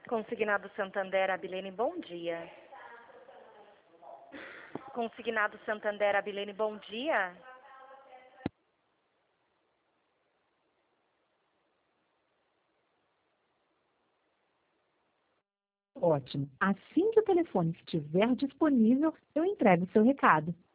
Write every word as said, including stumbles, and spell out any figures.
Consignado Santander, Abilene, bom dia. Consignado Santander, Abilene, bom dia. Ótimo. Assim que o telefone estiver disponível, eu entrego o seu recado.